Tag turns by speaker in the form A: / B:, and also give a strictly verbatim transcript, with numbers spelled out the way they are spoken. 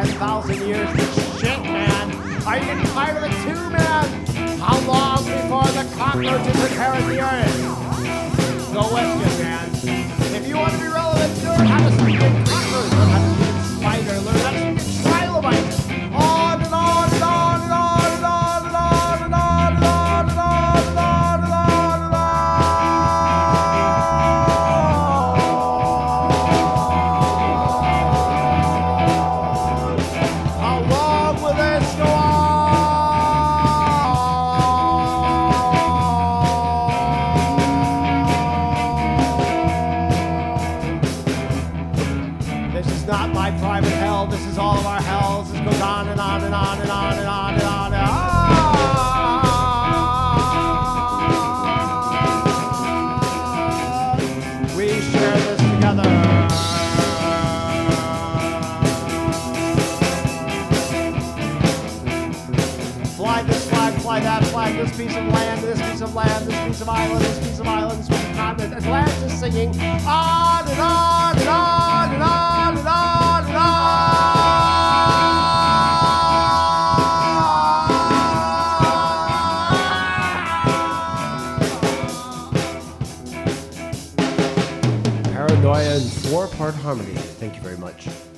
A: ten thousand years. Shit, man. Are you getting tired of it too, man? How long before the cockroaches inherit the earth? Go with it, man. If you want to be relevant, learn how to speak in cockroach, learn how to speak in spider, learn how to speak in trilobite. On and on and on and on and on and on and on and on and on and on and on and on. How long will this go on? This is not my private hell. This is all of our hells. This goes on and on and on and on and on and on and on. We share this together. Fly this flag, fly that flag, this piece of land, this piece of land, this piece of island, this piece of island, this piece of continent. Atlantis is singing on and on and on and on and on and on. Paranoia in four-part harmony. Thank you very much.